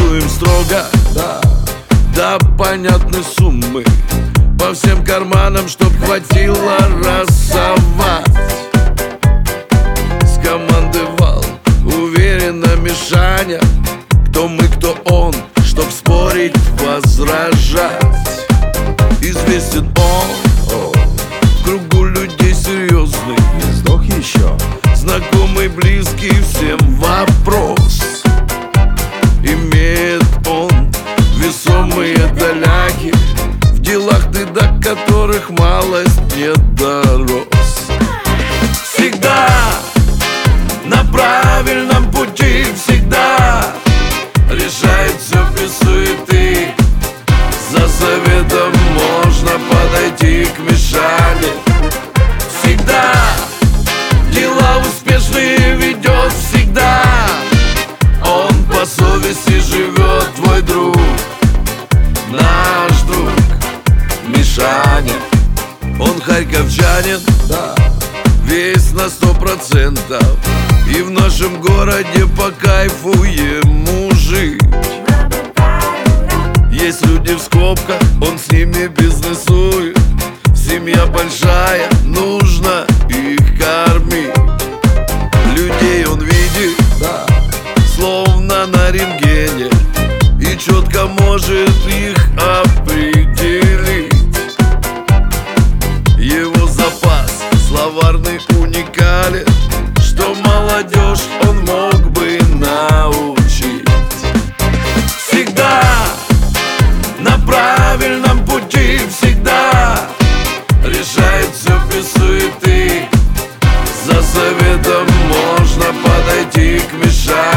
Рисуем строго, до понятной суммы, по всем карманам, чтоб хватило рассовать. Скомандовал уверенно Мишаня, кто мы, кто он, чтоб спорить, возражать. Известен он в кругу людей серьезный, не сдох еще, знакомый, близкий всем вопрос. Имеет он весомые доляки в делах, ты до которых малость не дорос. Всегда на правильном пути, всегда решает все без суеты. За советом можно подойти к Мишане. Всегда дела успешные ведет, всегда он по совести живет, твой друг, наш друг Мишаня. Он харьковчанин, весь на 100%, и в нашем городе по кайфу ему жить. Есть люди в скобках, он с ними бизнесует. Семья большая, нужно их кормить. Людей он видит, словно на рентгене, и четко может их определить. Его запас словарный уникален, что молодежь он мог бы научить. Всегда на правильном пути, всегда решает все без суеты. За советом можно подойти к Мишане.